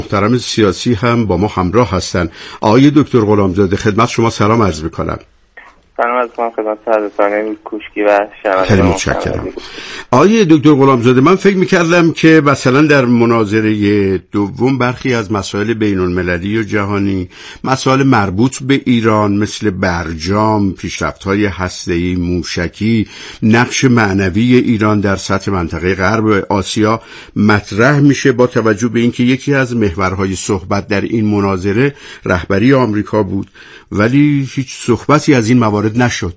محترم سیاسی هم با ما همراه هستن. آقای دکتر غلامزاده خدمت شما سلام عرض می‌کنم. سلام از خدمت حضرت کوشکی و شنوندگان. خیلی متشکرم. آقای دکتر غلامزاده، من فکر می‌کردم که مثلا در مناظره دوم برخی از مسائل بین‌المللی و جهانی، مسائل مربوط به ایران مثل برجام، پیشرفت‌های هسته‌ای، موشکی، نقش معنوی ایران در سطح منطقه غرب آسیا مطرح میشه، با توجه به اینکه یکی از محورهای صحبت در این مناظره رهبری آمریکا بود، ولی هیچ صحبتی از این موارد نشد.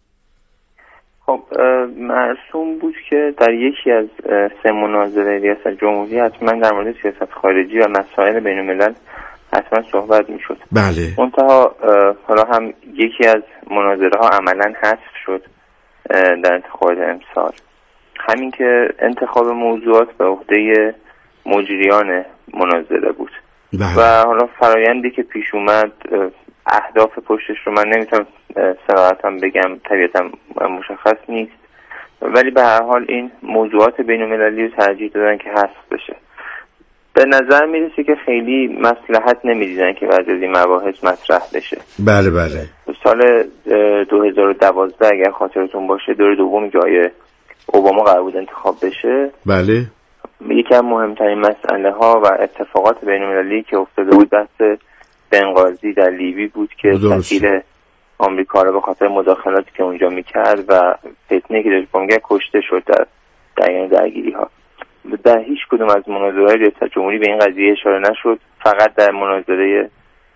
خب مرسوم بود که در یکی از سه مناظره ریاست جمهوری حتما در مورد سیاست خارجی و مسائل بین الملل حتما صحبت میشد. بله. منتها حالا هم یکی از مناظره ها عملا حذف شد در انتخابات امسال، همین که انتخاب موضوعات به عهده مجریان مناظره بود. بله. و حالا فرایندی که پیش اومد، اهداف پشتش رو من نمیتونم صراحتاً بگم، طبیعتاً مشخص نیست، ولی به هر حال این موضوعات بین‌المللی رو ترجیح دادن که حذف بشه. به نظر میرسه که خیلی مصلحت نمیدیدن که بعضی از این مباحث مطرح بشه. بله بله. سال 2012 اگر خاطرتون باشه، دور دومی که آقای اوباما قرار بود انتخاب بشه، بله، یکی از مهمترین مسئله ها و اتفاقات بین‌المللی که افتاده بود بحث بنغازی در لیبی بود که سفیر آمریکا رو به خاطر مداخلاتی که اونجا میکرد و فتنه‌ای که داشت بانگه کشته شد در این درگیری ها. در هیچ کدوم از مناظره‌های ریاست جمهوری به این قضیه اشاره نشد. فقط در مناظره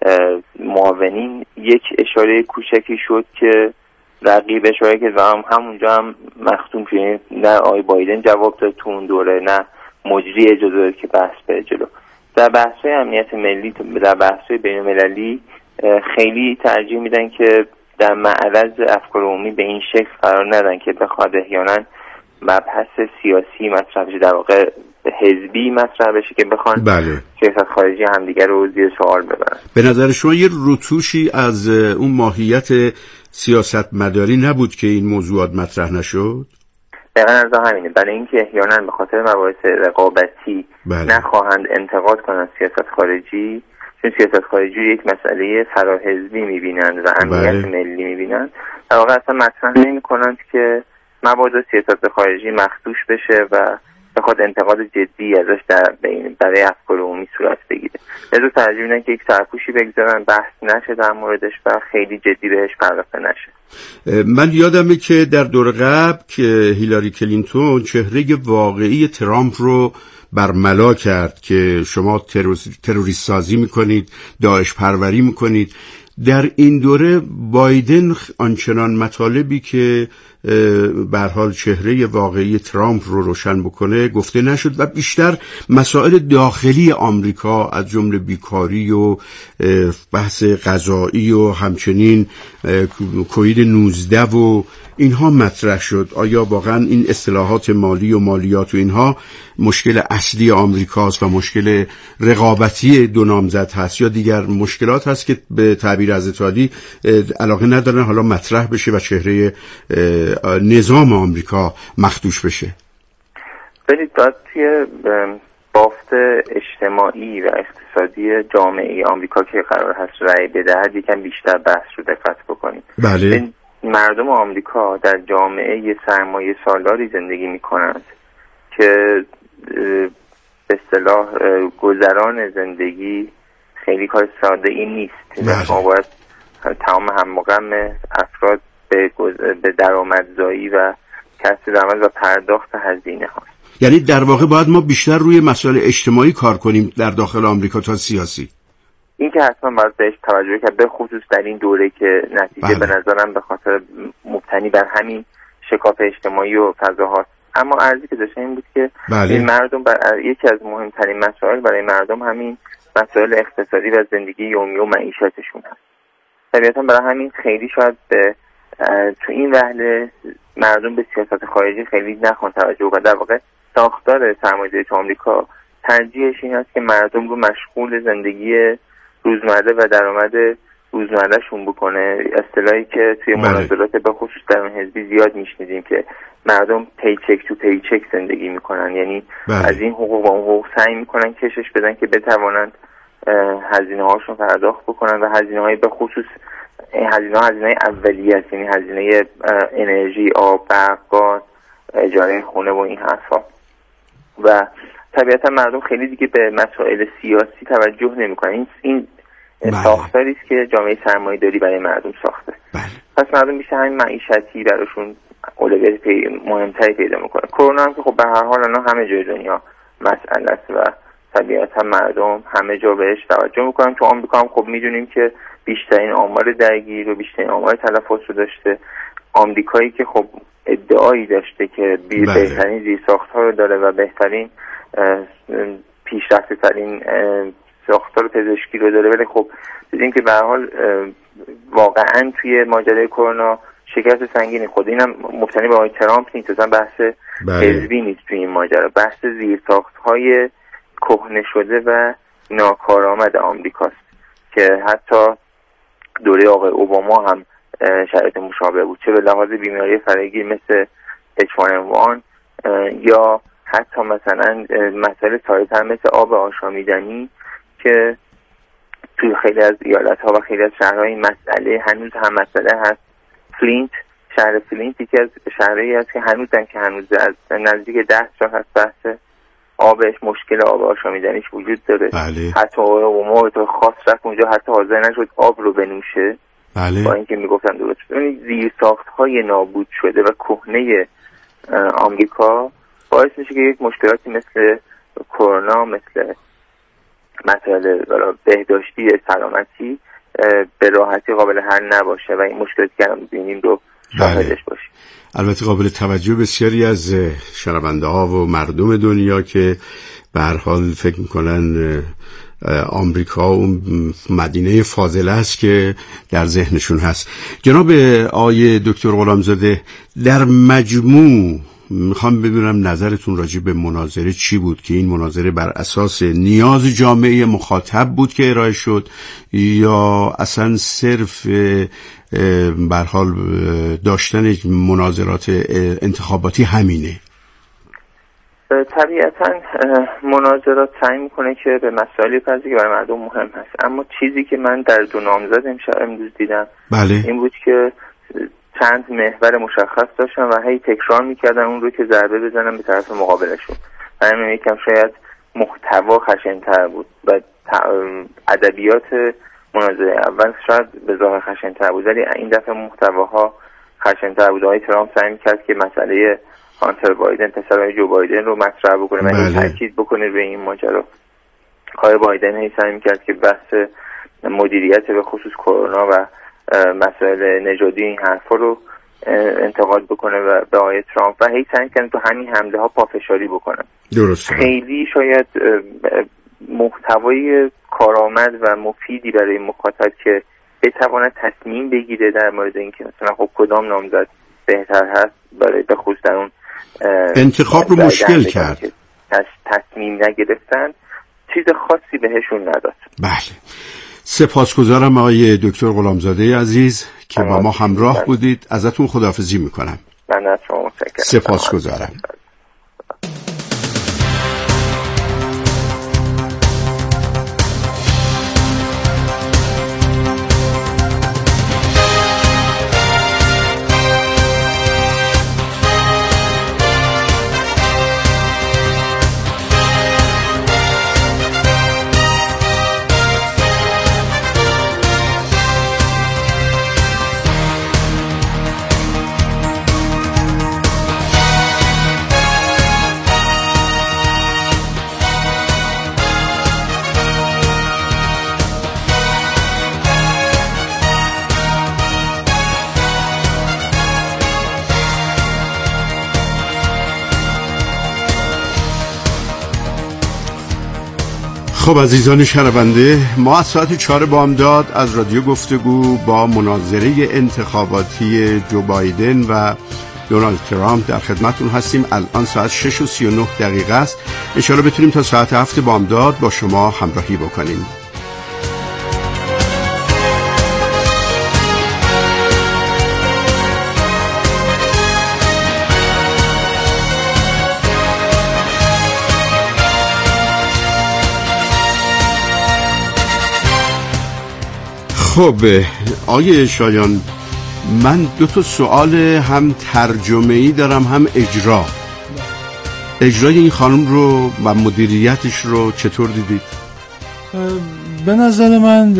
معاونین یک اشاره کوچکی شد که رقیب اشاره که همونجا هم مختوم شد. نه آقای بایدن جواب داد تو اون دوره، نه مجری اجازه داد که بحث بره جلو. در بحث‌های امنیت ملی، در بحث‌های بین‌المللی خیلی ترجیح میدن که در معرض افکار عمومی به این شکل قرار ندن که بخواد احیانا مبحث سیاسی مطرح بشه، در واقع حزبی مطرح بشه که بخوان بله. سیاست خارجی همدیگر رو زیر سوال ببرن. به نظر شما یه روتوشی از اون ماهیت سیاست مداری نبود که این موضوعات مطرح نشد؟ دقیقاً از همینه. برای اینکه احیانا به خاطر مباحث رقابتی نخواهند انتقاد کنند سیاست خارجی، چون سیاست خارجی یک مسئله فراحزبی میبینند و امنیت ملی میبینند، در واقع اصلا مطرح نمی‌کنند که مبادا سیاست خارجی مخدوش بشه و بخواد انتقاد جدی ازش برای افکار عمومی صورت بگیره. لذا ترجیح میدن که یک سرپوشی بگذارن، بحث نشه در موردش و خیلی جدی بهش پرداخته نشه. من یادمه که در دور قبل که هیلاری کلینتون چهره واقعی ترامپ رو برملا کرد که شما تروریست سازی میکنید، داعش پروری میکنید. در این دوره بایدن آنچنان مطالبی که به هر حال چهره واقعی ترامپ رو روشن بکنه گفته نشد و بیشتر مسائل داخلی آمریکا از جمله بیکاری و بحث غذایی و همچنین کووید 19 و اینها مطرح شد. آیا واقعا این اصطلاحات مالی و مالیات و اینها مشکل اصلی آمریکاست و مشکل رقابتی دو نامزد هست، یا دیگر مشکلات هست که به تعبیر حضرت عالی علاقه ندارن حالا مطرح بشه و چهره نظام آمریکا مخدوش بشه؟ برید باید توی بافت اجتماعی و اقتصادی جامعه آمریکا که قرار هست رأی بدهد یکم بیشتر بحث رو دقت بکنید. بله. مردم آمریکا در جامعه سرمایه سالاری زندگی می کنند که به اصطلاح گذران زندگی خیلی کار ساده ای نیست. ما باید تمام هم و غم افراد به درآمدزایی و کسب درآمد و پرداخت هزینه هاست. یعنی در واقع باید ما بیشتر روی مسائل اجتماعی کار کنیم در داخل آمریکا تا سیاسی. این که حتما باید بهش توجه کرد، به خصوص در این دوره که نتیجه به نظرم به خاطر مبتنی بر همین شکاف اجتماعی و فضاهاست. اما عرضی که داشتم این بود که این مردم یکی از مهمترین مسائل برای مردم همین مسائل اقتصادی و زندگی یومی و معیشتشون هست. طبیعتا برای همین خیلی شاید تو این وهله مردم به سیاست خارجی خیلی نخوان توجه و در واقع ساختار سرمایه‌داری تو آمریکا ترجیحش این است که مردم رو مشغول زندگی روزمره و درآمد روزمرهشون بکنه. اصطلاحی که توی مناظرات به خصوص در حزبی زیاد میشنیدیم که مردم پیچک تو پیچک زندگی میکنن، یعنی از این حقوق و اون حقوق سعی میکنن کشش بدن که بتوانند هزینه هاشون پرداخت بکنن و هزینه های به خصوص هزینه اولیه است، یعنی هزینه انرژی، آب، برق، گاز، اجاره خونه و این حرفا. و طبیعتا مردم خیلی دیگه به مسائل سیاسی توجه نمیکنن. این ساختاری است که جامعه سرمایه‌داری برای مردم ساخته. پس مردم بیشتر همین معیشتی براشون اولویت مهمتری پیدا میکنه. کرونا هم که خب به هر حال الان همه جای دنیا مسئله است و طبیعتا مردم همه جا بهش توجه میکنن. تو آمریکا هم خب میدونیم که بیشترین آمار درگیر و بیشترین آمار تلفات رو داشته. آمریکایی که خب ادعایی داشته که بهترین زیرساخت‌ها رو داره و بهترین پیشرفته ترین ساختار پزشکی رو داره، ولی خب دیدیم که به هر حال واقعا توی ماجرای کرونا شکست سنگینی خود. اینم مبتنی به آقای ترامپ نیست، اصلا بحث حزبی نیست توی این ماجرا، بحث زیرساخت‌های کهنه شده و ناکارآمد آمریکاست که حتی دوره آقای اوباما هم شرایط مشابه بود، چه به لحاظ بیماری فرگیر مثل H1N1 یا حتی مثلا مسائل سایه‌تر مثل آب آشامیدنی که توی خیلی از ایالت‌ها و خیلی از شهرها این مسئله هنوز هم مسئله هست. فلینت، شهر فلینت یکی از شهرهایی است که هنوز از نزدیک 10 سال هست بحث آبش، مشکل آب آشامیدنیش وجود داره. حتی اومو تو خاص رفت اونجا، حتی حاضر نشد آب رو بنوشه با اینکه میگفتن درست شد. یعنی زیرساخت‌های نابود شده و کهنه آمریکا باعث میشه که یک مشکلاتی مثل کرونا، مثل مسائل بهداشتی، سلامتی به راحتی قابل حل نباشه و این مشکلاتی که الان می‌بینیم رو شاهدش باشیم. البته قابل توجه بسیاری از شنونده ها و مردم دنیا که به هر حال فکر میکنن آمریکا و مدینه فاضله است که در ذهنشون هست. جناب آقای دکتر غلامزاده، در مجموع میخوام بدونم نظرتون راجع به مناظره چی بود، که این مناظره بر اساس نیاز جامعه مخاطب بود که ارائه شد یا اصلا صرف به هر حال داشتن مناظرات انتخاباتی همینه؟ طبیعتا مناظرات سعی میکنه که به مسائلی پردازه که برای مردم مهم هست، اما چیزی که من در دو نامزد امروز دیدم این بود که چند محور مشخص داشتن و هی تکرار میکردن اون رو که ضربه بزنن به طرف مقابلشون. من یکم شاید محتوا خشن‌تر بود و ادبیات مناظره اول شاید به ظاهر خشن‌تر بود، ولی این دفعه محتواها خشن‌تر بود. آقای ترامپ سعی میکرد که مسئله هانتر بایدن، پسرای جو بایدن رو مطرح بکنه و تاکید بکنه به این ماجرا. آقای بایدن هی سعی میکرد که بحث مدیریت به خصوص کرونا و مسائل نژادی این حرفا رو انتقاد بکنه و به آقای ترامپ و هی سعی کنه تو همین حمله ها پافشاری بکنه. درسته. خیلی شاید محتوای کارآمد و مفیدی برای مخاطب که بتواند تصمیم بگیره در مورد اینکه مثلا خب کدام نامزد بهتر هست برای به خصوص در اون انتخاب رو مشکل کرد. تصمیم نگرفتن چیز خاصی بهشون نداد. بله. سپاسگزارم آقای دکتر غلامزاده عزیز که با ما همراه بودید. ازتون خداحافظی میکنم. من از شما متشکرم. سپاسگزارم. خب عزیزان شنونده، ما از ساعت 4 بامداد از رادیو گفتگو با مناظره انتخاباتی جو بایدن و دونالد ترامپ در خدمتون هستیم. الان ساعت 6:39 است. ان شاءالله بتونیم تا ساعت 7 بامداد با شما همراهی بکنیم. خب آقای شایان، من 2 سوال هم ترجمه‌ای دارم هم اجرای این خانم رو و مدیریتش رو چطور دیدید؟ به نظر من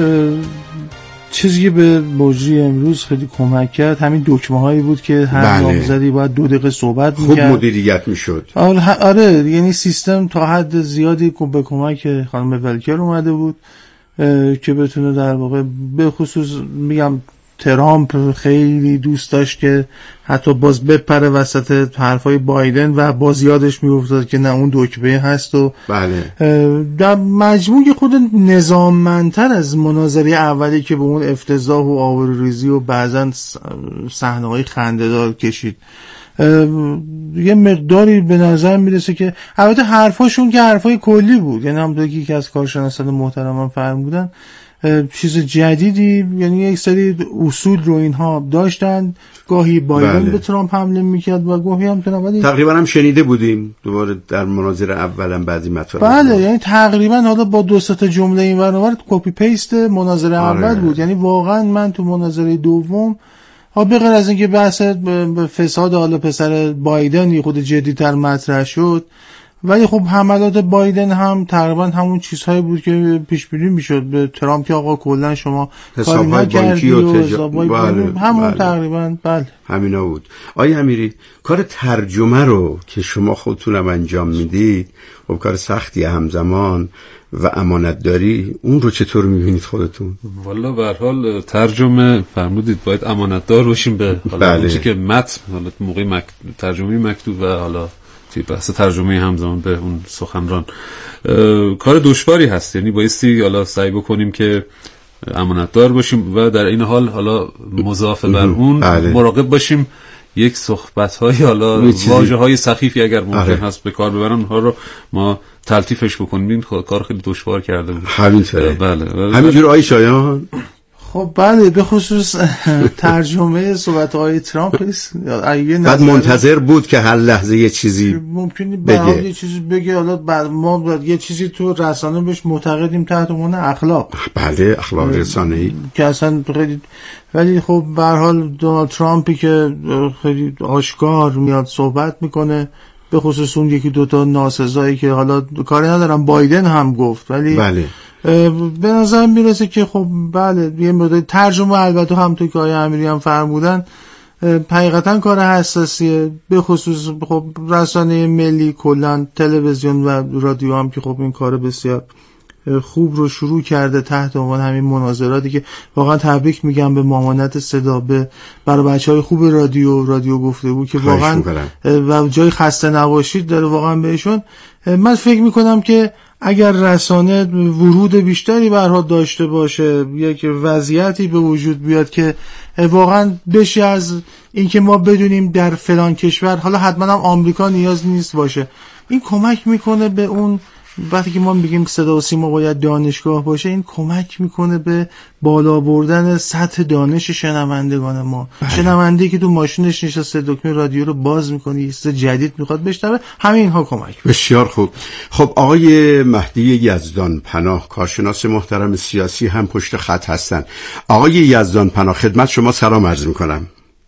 چیزی که به مجری امروز خیلی کمک کرد همین دکمه هایی بود که هر نامزدی باید 2 دقیقه صحبت میکرد، خوب مدیریت میشد. آره یعنی سیستم تا حد زیادی به کمک خانم ولکر اومده بود که بتونه در واقع به خصوص میگم ترامپ خیلی دوست داشت که حتی باز بپره وسط حرفای بایدن و باز یادش میافتاد که نه اون دکمه هست و بله. در مجموع خود نظاممندتر از مناظره اولی که به اون افتضاح و آبروریزی و بعضا صحنه‌های خنده‌دار کشید. یه مقداری به نظر میرسه که البته حرفاشون که حرفای کلی بود، یعنی هم یکی از کارشناسان محترمان فرمودن چیز جدیدی، یعنی یک سری اصول رو اینها داشتن، گاهی بایدن به ترامپ حمله میکرد و گاهی هم ترامپ. تقریبا هم شنیده بودیم دوباره در مناظره اولم بعضی مطالب. بله یعنی تقریبا حالا با 2 تا جمله این ور اون ور کپی پیست مناظره اول بود. یعنی واقعا من تو مناظره دوم به غیر از اینکه بحث فساد حالا پسر بایدن خود جدی‌تر مطرح شد، ولی خب حملات بایدن هم تقریبا همون چیزهایی بود که پیش بینی میشد به ترامپ که آقا کلا شما کاری نکردی و همون تقریبا بله همینا بود. آقای امیری، کار ترجمه رو که شما خودتونم انجام میدید، خب کار سختی همزمان و امانتداری، اون رو چطور میبینید خودتون؟ والا به هر حال ترجمه فرمودید باید امانتدار باشیم به حالا اون چیزی که متن حالا موقع ترجمه مکتوب و حالا توی بحث ترجمه همزمان به اون سخنران کار دشواری هست. یعنی بایستی حالا سعی بکنیم که امانتدار باشیم و در این حال حالا مضاف بر اون مراقب باشیم یک صحبت‌های حالا واژه‌های سخیفی اگر ممکن هست به کار ببرن اونها رو ما تلطیفش بکنیم. این کار خیلی دشوار کرده بود. همینطوره. بله. همینجور آقای شایان. خب بله، به خصوص ترجمه صحبت‌های ترامپ بعد منتظر بود که هر لحظه یه چیزی ممکنه بگه، یه چیزی بگه. حالا بعد ما یه چیزی تو رسانه بهش معتقدیم تحت عنوان اخلاق. بله، اخلاق رسانه‌ای که اصلا خیلی، ولی خب به هر حال دونالد ترامپی که خیلی آشکار میاد صحبت میکنه، به خصوص اون 1-2 ناسزایی که حالا کاری ندارم بایدن هم گفت، ولی بله به نظر میرسه که خب بله یه مقدار ترجمه البته هم توی که آقای امیری هم فرمودن حقیقتا کار حساسیه، به خصوص خب رسانه ملی کلا تلویزیون و رادیو هم که خب این کار بسیار خوب رو شروع کرده تحت عنوان همین مناظراتی که واقعا تبریک میگم به مامانت صدا برای بچهای خوب رادیو گفتگو که واقعا و جای خسته نباشید داره واقعا بهشون. من فکر میکنم که اگر رسانه ورود بیشتری برها داشته باشه، یک وضعیتی به وجود بیاد که واقعا بشه از اینکه ما بدونیم در فلان کشور، حالا حتما هم آمریکا نیاز نیست باشه، این کمک میکنه به اون وقتی که ما میگیم صدا و سیما باید دانشگاه باشه، این کمک میکنه به بالا بردن سطح دانش شنوندگان ما. شنونده که تو ماشینش نشسته دکمه رادیو رو باز میکنه، یه چیز جدید میخواد بشنوه، همه اینها کمک. بسیار خوب. خب آقای مهدی یزدان پناه، کارشناس محترم سیاسی هم پشت خط هستن. آقای یزدان پناه، خدمت شما سلام عرض میکنم.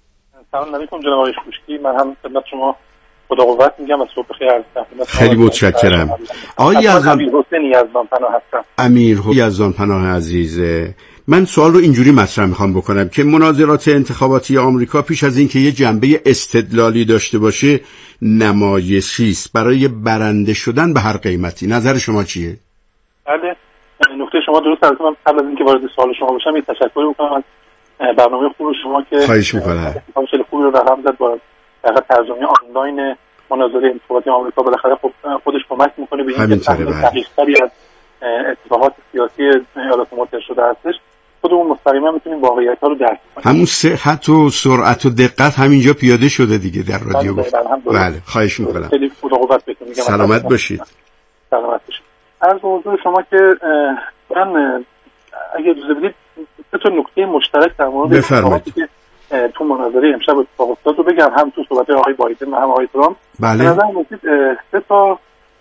سلام علیکم جناب آقای خوشکی، من هم خدمت شما خدا قوت میگم و صبح بخیر عرض میکنم. خیلی متشکرم. آقای امیر حسین یزدان پناه هستم. امیر یزدان پناه عزیز، من سوال رو اینجوری مطرح میخوام بکنم که مناظرات انتخاباتی آمریکا پیش از اینکه یه جنبه استدلالی داشته باشه نمایشی است برای برنده شدن به هر قیمتی. نظر شما چیه؟ بله، نکته شما درست است. من قبل از اینکه وارد سوال شما بشم یه تشکر میکنم از برنامه خوب شما که خواهش میکنم. خیلی خوبی رو رقم زد با ترجمه آنلاین مناظره انتخاباتی آمریکا. بالاخره خودش کمک میکنه به اینکه دقیق‌تری از اتفاقات سیاسی ایالات متحده شده هستش. خودمون مستقیما میتونیم واقعیت‌ها رو درک کنیم. همون صحت و سرعت و دقت همینجا پیاده شده دیگه در رادیو گفت. بله، خواهش میکنم. خیلی خدا قوت بهتون میگم. سلامت باشید. سلامت باشید. عرض به حضور شما که من اگه اجازه بدید سه تا نکته مشترک در مورد بفرمایید تو مناظره امشب اتفاق افتاد رو بگم، هم تو صحبت آقای بایدن و هم آقای ترامپ. بله. به نظر میاد سه تا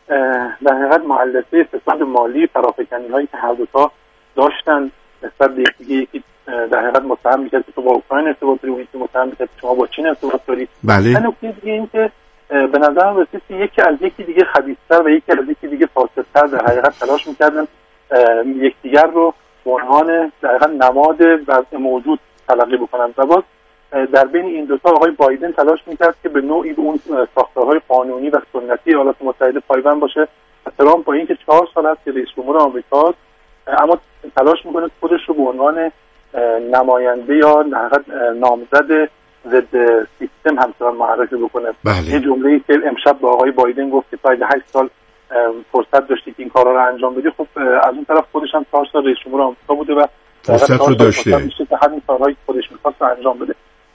در حقیقت مؤلفه فساد مالی فرافکنی هایی که هر دو تا داشتن نسبت به یکی در حقیقت متهم می‌کرد که تو با اوکراین ارتباط داری، اون یکی متهم می‌کرد که شما با چین ارتباط داری. بله. نکته دیگه این که به نظرم رسید که یکی از یکی دیگه خبیث‌تر و یکی از یکی دیگه فاسدتر در حقیقت تلاش می‌کردن یکدیگر رو به عنوان در حقیقت نماد وضع موجود تلقی بکنن و باز در بین این دو تا آقای بایدن تلاش می‌کرد که به نوعی به اون ساختارهای قانونی و سنتی ایالات متحده پایبند باشه. ترامپ با اینکه 4 سال است که رئیس جمهور آمریکاست، اما تلاش می‌کنه خودش رو به عنوان نماینده یا نامزد ضد سیستم همچنان معرفی بکنه. بله. یه جمله‌ای که امشب با آقای بایدن گفت که تا 8 سال فرصت داشتی که این کارا رو انجام بدی، خب از اون طرف خودش هم 4 سال رئیس جمهور آمریکا بوده و فرصت رو داشته که همین کارهایی که خودش می‌خواست انجام بده.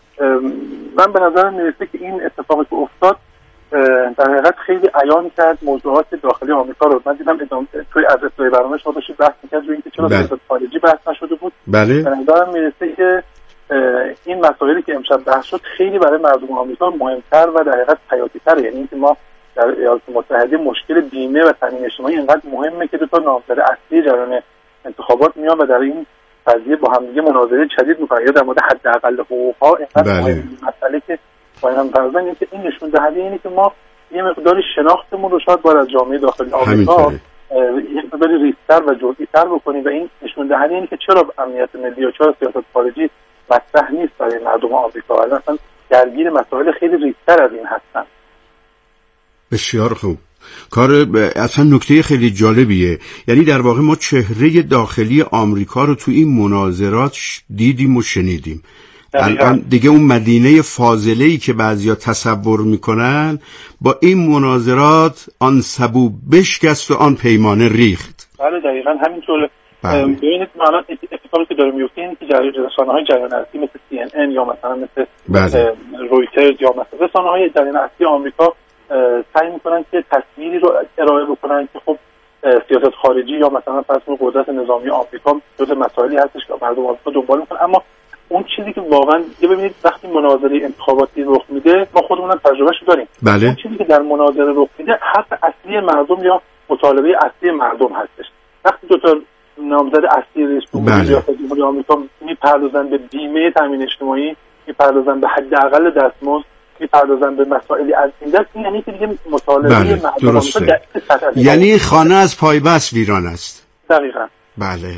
من به نظر میرسه که این اتفاقی که افتاد در حقیقت خیلی عیان کرد موضوعات داخلی آمریکا رو. من دیدم توی از ابتدای برنامه شما داشتید بحث می‌کردید روی اینکه چرا سیاست خارجی بحث نشده بود. بله. به نظر میرسه که این مسائلی که امشب بحث شد خیلی برای مردم آمریکا مهمتر و در حقیقت حیاتی‌تره. یعنی اینکه ما در ایالات متحده مشکل بیمه و تامین اجتماعی اینقدر مهمه که دو تا نامزد اصلی جریان انتخابات میان و در این قضیه با هم دیگه مناظره شدید می‌کنن یا در مورد حداقل حقوق‌ها اینقدر مسئله که باید هم فرضاً اینه که این نشون دهنده اینه که ما یه مقداری شناختمون رو شاید باید از جامعه داخلی آمریکا یه مقداری ریزتر و جزئی‌تر بکنیم و این نشون دهنده اینه که چرا امنیت ملی و چرا سیاست خارجی مطرح نیست برای مردم آمریکا، اصلا درگیر مسائل خیلی ریزتر از این هستن. بسیار خوب. کار اصلا نکته خیلی جالبیه. یعنی در واقع ما چهره داخلی آمریکا رو تو این مناظرات دیدیم و شنیدیم. الان دیگه اون مدینه فاضله‌ای که بعضیا تصور میکنن با این مناظرات آن سبو بشکست و آن پیمانه ریخت. بله دقیقاً همینطوره. ببینید الان اتفاقی که داره میفته اینه که رسانه‌های جریان اصلی مثل CNN یا مثلا مثل رویترز یا مثلا رسانه‌های جریان اصلی آمریکا سعی میکنن که تصویری رو ارائه بکنن که خب سیاست خارجی یا مثلا فرض کنید قدرت نظامی آمریکا جزء مسائلی هستش که مردم آمریکا دنبال میکنن، اما اون چیزی که واقعا ببینید وقتی مناظره انتخاباتی رخ میده ما خودمون تجربهشو داریم. بله. اون چیزی که در مناظره رخ میده حق اصلی مردم یا مطالبه اصلی مردم هستش. وقتی دو تا نامزد اصلی رئیس جمهوری آمریکا میپردازن به بیمه تامین اجتماعی، میپردازن به حداقل دستمزد، میپردازن به مسائلی از این دست، یعنی که دیگه مطالبه مردم آمریکا یعنی خانه از پای بس ویران است. دقیقاً. بله.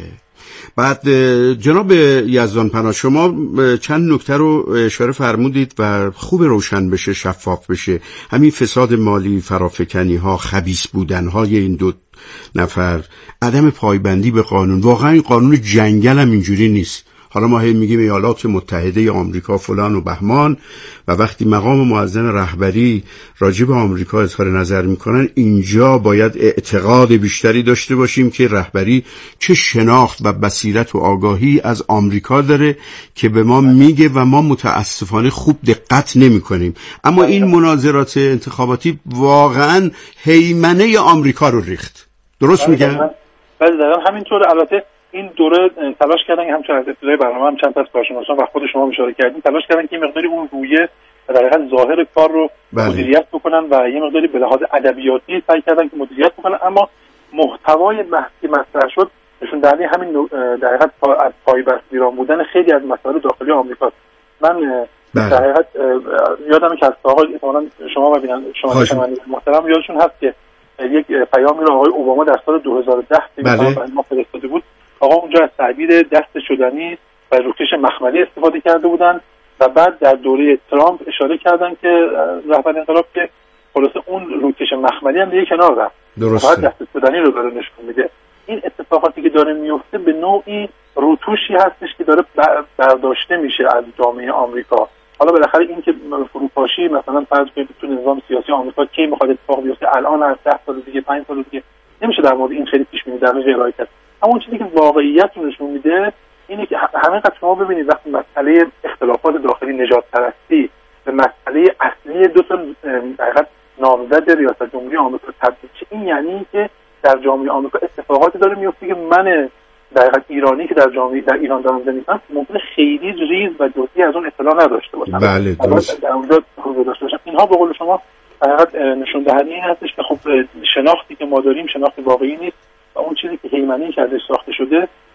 بعد جناب یزدان پناه شما چند نکته رو اشاره فرمودید و خوب روشن بشه، شفاف بشه. همین فساد مالی، فرافکنی ها، خبیث بودن های این دو نفر، عدم پایبندی به قانون. واقعا این قانون جنگل هم اینجوری نیست. حالا ما هی میگیم ایالات متحده آمریکا فلان و بهمان و وقتی مقام معظم رهبری راجع به آمریکا اظهار نظر میکنن اینجا باید اعتقاد بیشتری داشته باشیم که رهبری چه شناخت و بصیرت و آگاهی از آمریکا داره که به ما میگه و ما متاسفانه خوب دقت نمیکنیم. اما این مناظرات انتخاباتی واقعا هیمنه آمریکا رو ریخت. درست میگم؟ بله دقیقاً همینطور. البته این دوره تلاش کردن که همچنان از ابتدای برنامه هم چند تا از کارشناسان و خود شما اشاره کردین تلاش کردن که مقداری اون رویه و در حقیقت ظاهر کار رو مدیریت بکنن و یه مقداری به لحاظ ادبیاتی سعی کردن که مدیریت بکنن، اما محتوای بحثی مطرح شد نشون دهنده همین در حقیقت از پایبست ویران بودن خیلی از مسائل داخلی آمریکا. من در حقیقت یادمه که از آقای شما و شما محترم یادشون هست که یک پیامی رو آقای اوباما در سال 2010 برای ما فرستاده بود. آقا اونجا از تعبیر دست شدنی و روکش مخملی استفاده کرده بودن و بعد در دوره ترامپ اشاره کردن که رهبر انقلاب که خلاصه اون روکش مخملی هم دیگه کنار رفت. درسته. دست شدنی رو داره نشون میده. این اتفاقاتی که داره میفته به نوعی روتوشی هستش که داره برداشته میشه از جامعه آمریکا. حالا بالاخره این که فروپاشی مثلا فرض کنید تو نظام سیاسی آمریکا کی میخواد اتفاق بیفته الان از 10 سال دیگه 5 سال دیگه نمیشه در مورد این خیلی پیش بینی دقیق ارائه کرد. اما اون چیزی که واقعیت رو نشون میده اینه که همینقدر شما ببینید وقتی مسئله اختلافات داخلی نژاد پرستی به مسئله اصلی دو تا حقیقت نامزد ریاست جمهوری آمریکا تبدیل شه، این یعنی که در جامعه آمریکا اتفاقاتی داره میفته که من در حقیقت ایرانی که در جامعه در ایران دارم زندگی میکنم ممکنه خیلی ریز و جزئی از اون اطلاع نداشته باشم. بله درست. در اونجا حضور داشته باشم. اینها به قول شما در حقیقت نشون دهنده این هستش که خب شناختی که ما داریم شناخت واقعی نیست و اون چیزی که هیمنه کردش ساخته شده از آمریکا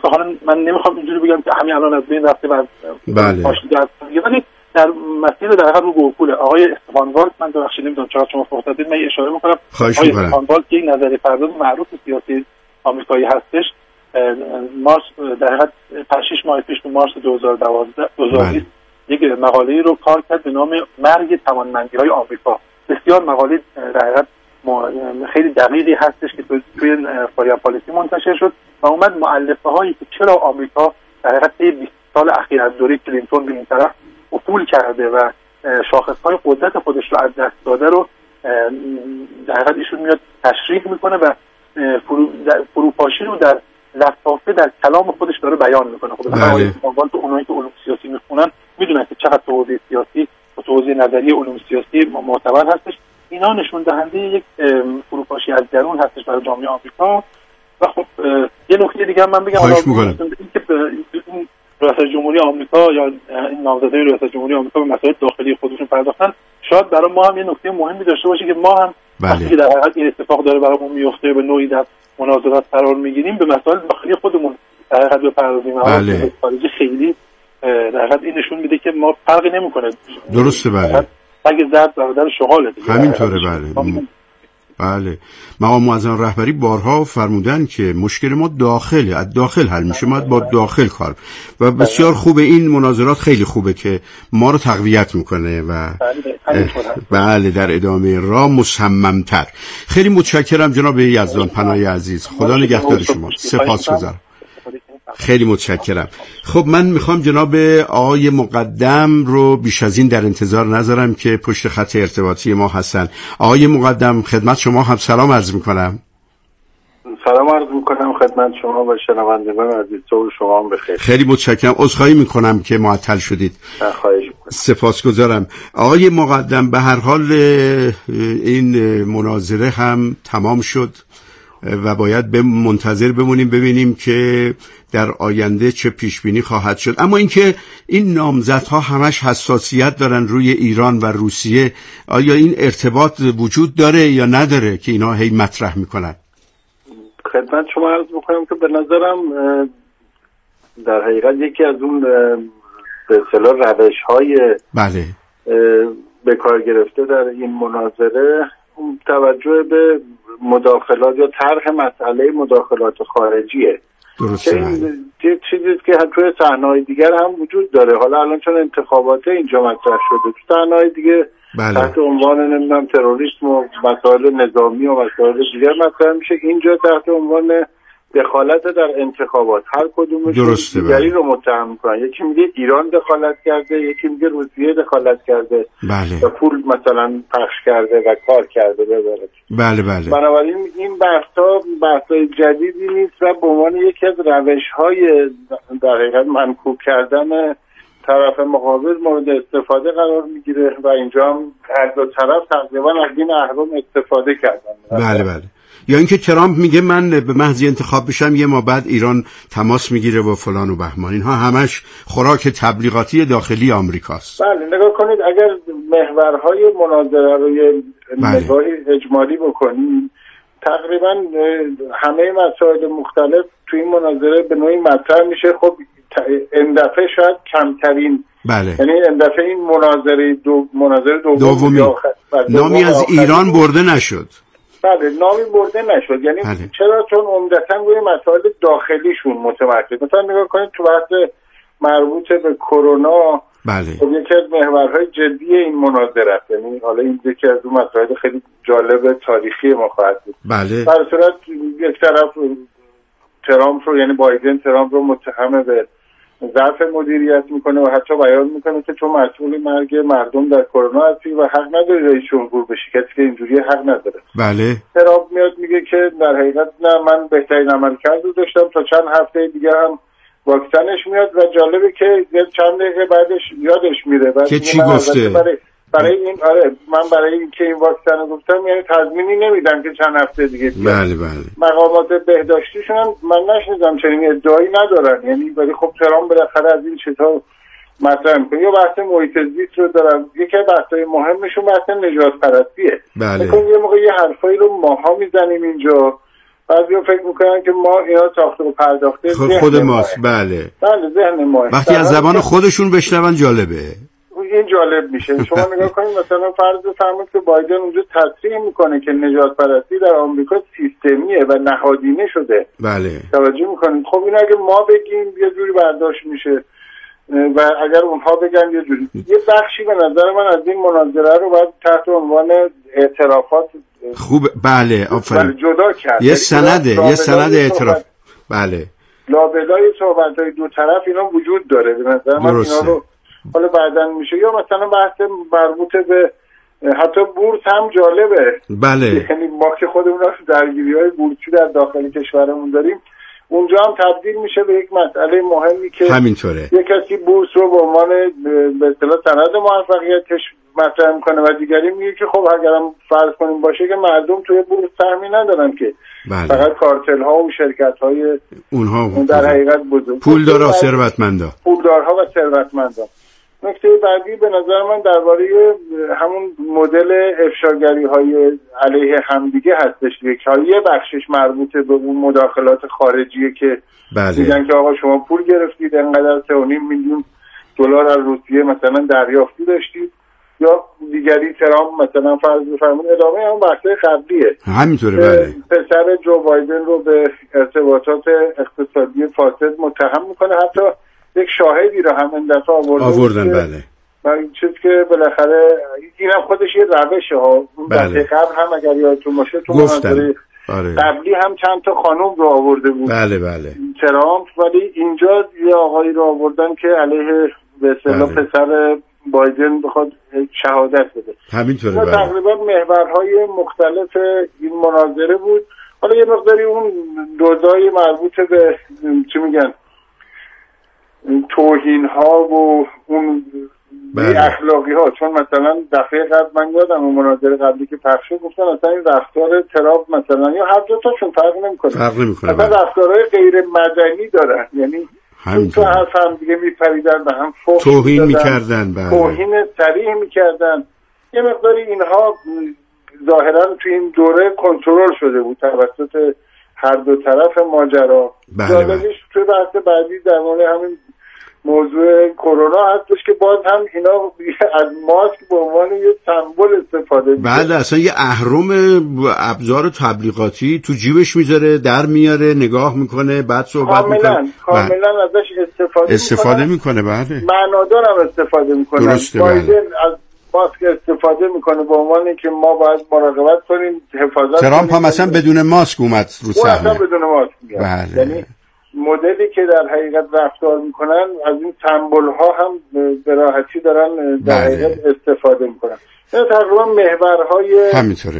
حالا من نمیخوام اینجوری بگم که همین الان از بین رفته و بله ولی در مسیر در حقیقت رو گوکوله. آقای استفان والز، من ببخشید نمیدونم چرا شما صحبت کردید، من اشاره میکنم آقای استفان والز که یک نظریه پرداز معروف سیاسی آمریکایی هستش، مارس در حقیقت 6 ماه پیش تو مارس 2020 یک مقاله‌ای رو کار کرد به نام مرگ توانمندی‌های آمریکا. بسیار مقاله در حقیقت خیلی دقیقی هستش که توی فارین پالیسی منتشر شد و اومد مؤلفه هایی که چرا آمریکا در حقیقت 20 سال اخیر از دوره کلینتون به این طرف افول کرده و شاخص‌های قدرت خودش رو از دست داده رو در حقیقت ایشون میاد تشریح میکنه و فروپاشی رو در لطافه در کلام خودش داره بیان میکنه. خب مثلا تو اونایی که علوم سیاسی میخونن میدونن که چقدر توضیح سیاسی و توضیح نظری علوم سیاسی معتبر هستش. اینا نشون دهنده یک فروپاشی از درون هستش برای جامعه آمریکا. و خب یه نکته دیگه هم من بگم، اینکه این ریاست جمهوری آمریکا یا این نامزدای ریاست جمهوری آمریکا به مسائل داخلی خودشون پرداختن، شاید برای ما هم یه نکته مهمی داشته باشه که ما هم وقتی در حقیقت این اتفاق داره برامون میفته به نوعی در مناظرات قرار میگیریم به مسائل داخلی خودمون در حقیقت بپردازیم. بله. خارجی خیلی در حقیقت این نشون میده که ما فرقی نمیکنه. درسته. بله. اگه زرد برادر شغاله همینطوره. بله. بله. مقام معظم رهبری بارها فرمودن که مشکل ما داخله، از داخل حل میشه، ما با داخل کار و بسیار خوبه. این مناظرات خیلی خوبه که ما رو تقویت میکنه و بله در ادامه راه مصممتر. خیلی متشکرم جناب یزدان پناهی عزیز، خدا نگهدار شما. سپاسگزارم. خیلی متشکرم. خب من میخوام جناب آقای مقدم رو بیش از این در انتظار نذارم که پشت خط ارتباطی ما هستن. آقای مقدم خدمت شما هم سلام عرض میکنم. سلام عرض میکنم خدمت شما و شنوندگان عزیز. صبح شما هم بخیر. خیلی متشکرم. عذرخواهی میکنم که معطل شدید. خواهش میکنم. سپاسگزارم. آقای مقدم به هر حال این مناظره هم تمام شد و باید منتظر بمونیم ببینیم که در آینده چه پیشبینی خواهد شد. اما اینکه این نامزدها همش حساسیت دارن روی ایران و روسیه، آیا این ارتباط وجود داره یا نداره که اینا هی مطرح میکنن؟ خدمت شما عرض میکنم که به نظرم در حقیقت یکی از اون به اصطلاح روش‌های بله به کار گرفته در این مناظره توجه به مداخلات یا طرح مسئله مداخلات خارجیه. درسته. این چیزی که توی صحنه‌های دیگر هم وجود داره. حالا الان چون انتخابات اینجا مطرح شده، تو صحنه‌های دیگه بله. تحت عنوان نمیدونم تروریسم و مسائل نظامی و مسائل دیگر مطرح میشه. اینجا تحت عنوان دخالت در انتخابات هر کدومش دیگری رو متهم میکنن. یکی میگه ایران دخالت کرده، یکی میگه روسیه دخالت کرده بله. و پول مثلا پخش کرده و کار کرده. بله بله. بنابراین این بحث‌های جدیدی نیست و به عنوان یکی از روش‌های در حقیقت منکوب کردن طرف مقابل مورد استفاده قرار میگیره و اینجا هم هر دو طرف تقریبا از این اهرم استفاده کردن. بله بله. یا اینکه ترامپ میگه من به محض انتخاب بشم یه ما بعد ایران تماس میگیره و فلان و بهمان. اینها همش خوراک تبلیغاتی داخلی آمریکاست. بله نگاه کنید، اگر محورهای مناظره رو یه نگاهی اجمالی بکنید، تقریبا همه مسائل مختلف تو این مناظره به نوعی مطرح میشه. خب این دفعه شاید کمترین بله. یعنی این دفعه این مناظره دومی نامی از ایران برده نشد. بله نامی برده نشد. یعنی بله. چرا؟ چون عمدتاً روی مسائل داخلیشون متمرکز. مثلا نگاه کنید تو بحث مربوط به کرونا بله. خب یکی از محورهای جدی این مناظره است. یعنی حالا این یکی از اون مسائل خیلی جالب تاریخی ما خواهد بود. بله. در صورت یک طرف ترامپ رو یعنی بایدن ترامپ رو متهم به ضعف مدیریت میکنه و حتی بیان میکنه که تو مسئول مرگ مردم در کرونا هستی و حق نداری رئیس جمهور بشی، کسی که اینجوری حق نداره. بله. ترامپ میاد میگه که در حقیقت نه، من بهترین عملکرد رو داشتم، تا چند هفته دیگه هم واکسنش میاد و جالبه که چند دقیقه بعدش یادش میره. که چی گفته؟ برای این من برای اینکه این واکسن رو گفتم یعنی تضمینی نمیدم که چند هفته دیگه بیاد. بله بله. مقامات بهداشتیشون هم من نشنیدم چنین ادعایی ندارن. یعنی ولی خب ترامپ بالاخره از این چیزا مطرح میکنه. یا بحث محیط زیست رو دارن. یکی از بحث‌های مهمشون بحث نجات پرستیه. بله. یه موقع یه حرفایی رو ماها میزنیم اینجا بعضیا فکر میکنن که ما اینا ساخته و پرداخته خود ماست. بله ذهن ما. وقتی از زبان خودشون بشنون جالبه، این جالب میشه. شما نگاه کنید مثلا فرض فرمایید که بایدن اونجا تصریح میکنه که نجات پرستی در آمریکا سیستمیه و نهادینه شده. بله توجه میکنید. خب این اگه ما بگیم یه جوری برداشت میشه و اگر اونها بگن یه جوری. یه بخشی به نظر من از این مناظره رو باید تحت عنوان اعترافات خوب بله آفرین جدا کرد. یه سند اعتراف. بله لابلای صحبت‌های دو طرف اینا وجود داره به نظر من. اینا رو حالا بعدن میشه. یا مثلا بحث مربوط به حتی بورس هم جالبه. بله یعنی ما که خودمون درگیری‌های بورسی در داخل کشورمون داریم، اونجا هم تبدیل میشه به یک مسئله مهمی که همینطوره یک کسی بورس رو به عنوان به اصطلاح سند موفقیتش مطرح میکنه و دیگری میگه که خب اگرم فرض کنیم باشه که مردم توی بورس سهمی ندارن که بله. فقط کارتل ها و شرکت های اونها در حقیقت بزرگ پولدارها ثروتمندا پولدارها و ثروتمندا. نکته بعدی به نظر من درباره همون مدل افشاگری های علیه همدیگه هستش که یه بخشش مربوط به اون مداخلات خارجیه که بله. میگن که آقا شما پول گرفتید انقدر 3.5 میلیون دلار از روسیه مثلا دریافتی داشتید، یا دیگری ترامپ مثلا فرض بفرمایید ادامه اون بحث قبلیه همینطوره. بله پسر جو بایدن رو به ارتباطات اقتصادی فاسد متهم میکنه. حتی یک شاهدی رو هم این دفعه آوردن. بله و این چیز که بالاخره اینم خودش یه روشه ها. بله. قبل هم اگر یادتون باشه تو گفتن قبلی هم چند تا خانم رو آورده بود. بله ترامپ، ولی اینجا یه آقایی رو آوردن که علیه به اصطلاح پسر بایدن بخواد شهادت بده. همینطوره. بله. تقریبا محورهای مختلف این مناظره بود. حالا یه مقداری اون دوزای مربوط به چی میگن توهین ها و اون اخلاقی ها، چون مثلا دفعه قبل من یادم اون مناظره قبلی که پخش شد گفتن اصلا این رفتار ترامپ مثلا یا هر دو تاشون فرق نمیکنه. مثلا رفتارهای غیر مدنی دارن، یعنی تو حرف هم دیگه میپریدن به هم، توهین میکردن، توهین صریح میکردن. یه مقداری اینها ظاهرا تو این دوره کنترل شده بود توسط هر دو طرف ماجرا. جالبش توی بحث بعدی در مورد همین موضوع کرونا هستش که باز هم اینا از ماسک به عنوان یه سمبل استفاده می‌کنن. بعد اصلا یه اهرم ابزار تبلیغاتی تو جیبش میذاره، در میاره، نگاه میکنه، بعد صحبت میکنه. کاملا ازش استفاده میکنه. بله معنادار هم استفاده میکنه. درسته. بایدن از ماسک استفاده میکنه به عنوان که ما باید مراقبت کنیم، حفاظت کنیم. ترامپ هم مثلا بدون ماسک اومد رو صحنه. اصلا بدون ماسک میاد. بله. یعنی مدلی که در حقیقت رفتار میکنن از این سمبل ها هم به راحتی دارن در حقیقت استفاده میکنن. این تقریبا محورهای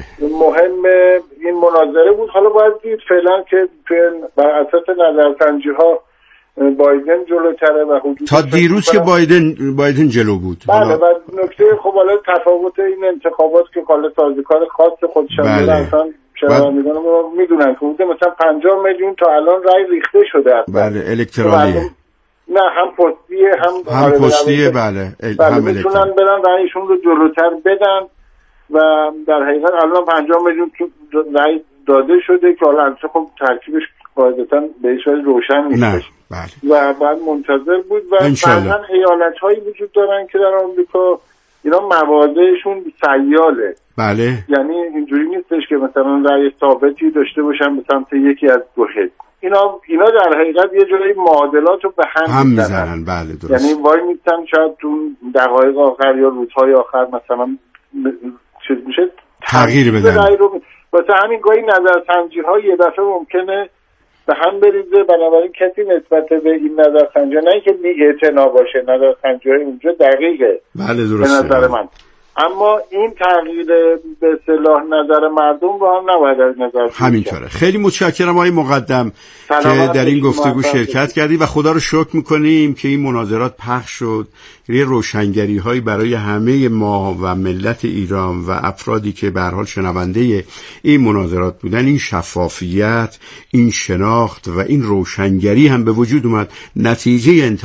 مهم این مناظره بود. حالا باید دید فعلا که بر اساس نظرسنجی ها بایدن جلوتره و حدود تا دیروز که بایدن جلو بود. بله. و نکته خب حالا تفاوت این انتخابات که حالا سازوکار خاص خودشان داره. اصلا شنوندگان ما میدونن که حدود مثلا 50 میلیون تا الان رای ریخته شده است. بله الکترونیه. نه هم پستیه هم پستیه. بله هم میتونن برن رایشون رو جلوتر بدن و در حقیقت الان 50 میلیون رای داده شده که حالا خب ترکیبش قاعدتا به هیچ وجه روشن نیست. بله. و بعد منتظر بود و بعضا ایالت‌هایی وجود دارن که در آمریکا اینا موادهشون سیاله. بله. یعنی اینجوری نیستش که مثلا رأی ثابتی داشته باشن به سمت یکی از دو حزب. اینا در حقیقت یه جوری معادلات رو به هم میزنن. بله درست. یعنی وای میستن شاید تو دقایق آخر یا روزهای آخر مثلا چیز میشه تغییر بدن. واسه همین گاهی نظرسنجی ها یه دفعه ممکنه به هم بریزه. بنابراین کسی نسبت به این نظرسنجی نه اینکه بی‌اعتنا باشه، نظرسنجی های اونجا دقیقه. بله درسته. به نظر من اما این تغییر به اصطلاح نظر مردم رو هم نباید از نظر همینطوره. خیلی متشکرم آقای مقدم که در این گفتگو شرکت کردی و خدا رو شکر میکنیم که این مناظرات پخش شد، یه روشنگری هایی برای همه ما و ملت ایران و افرادی که به هر حال شنونده این مناظرات بودن، این شفافیت، این شناخت و این روشنگری هم به وجود اومد. نتیجه